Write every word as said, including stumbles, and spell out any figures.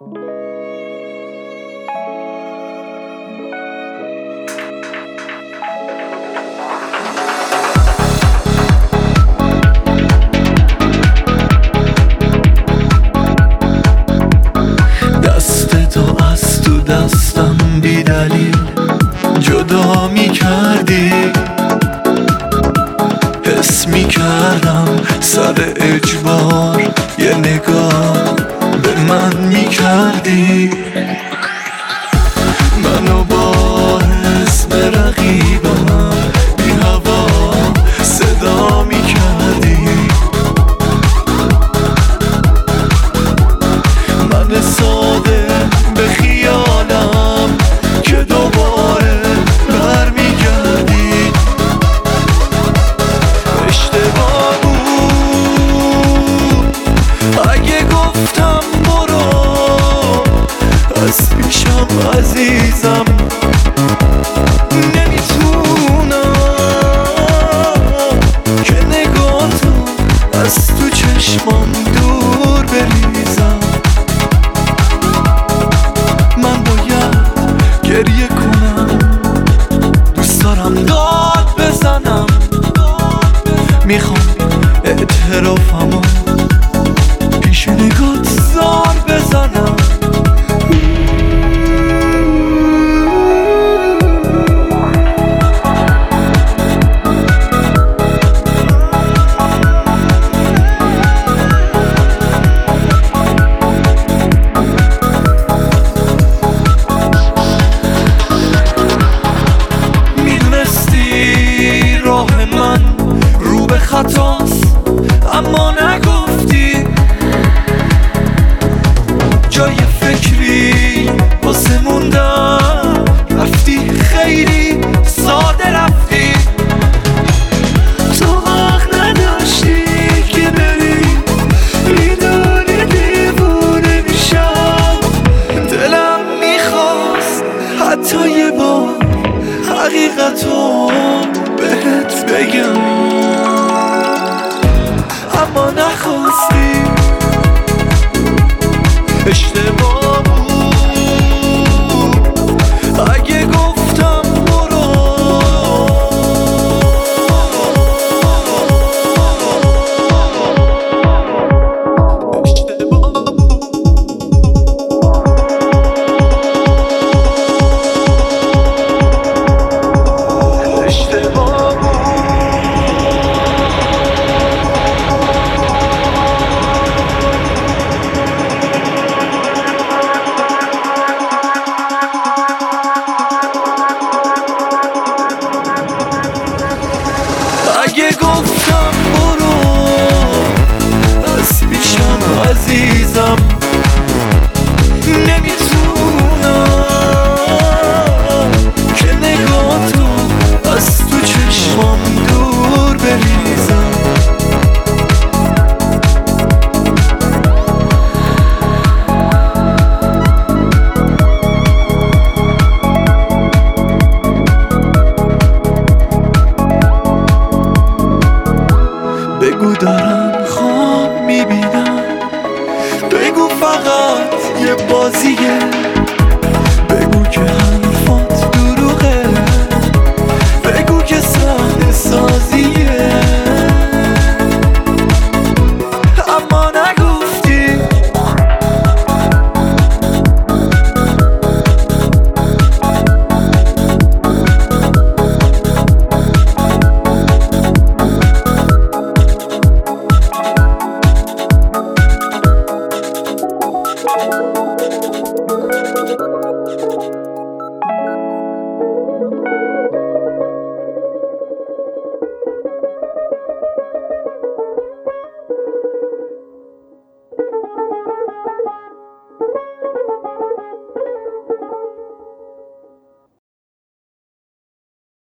دستم بی دلیل جدا می کردی، حس می کردم سر اجبار یه نگاه به من می کردی. منو با اسم رقیبم بی هوا صدا می کردی. من ساده به خیالم که دوباره برمیگردی. اشتباه بود اگه گفتم برو از پیشم عزیزم. نمیتونم که نگاهتو از تو چشمام دور بریزم. من باید گریه کنم، دوست دارم داد بزنم، میخوام اعترافمو پیش نگات زار بزنم. خطاست اما نگفتی، جای فکری واسه موندم رفتی، خیلی ساده رفتی. تو حق نداشتی که بری، میدونی دیوونه میشم. دلم میخواست حتی یه بار حقیقتو بهت بگم اما نخواستی. اشتباه بود اگه گفتم برو. اشتباه بود اشتباه بود. اگه گفتم برو از پیشم عزیزم، نمیتونم که نگاهتو از تو چشمام دور بریزم. بگو دارم خواب میبینم، بگو فقط یه بازیه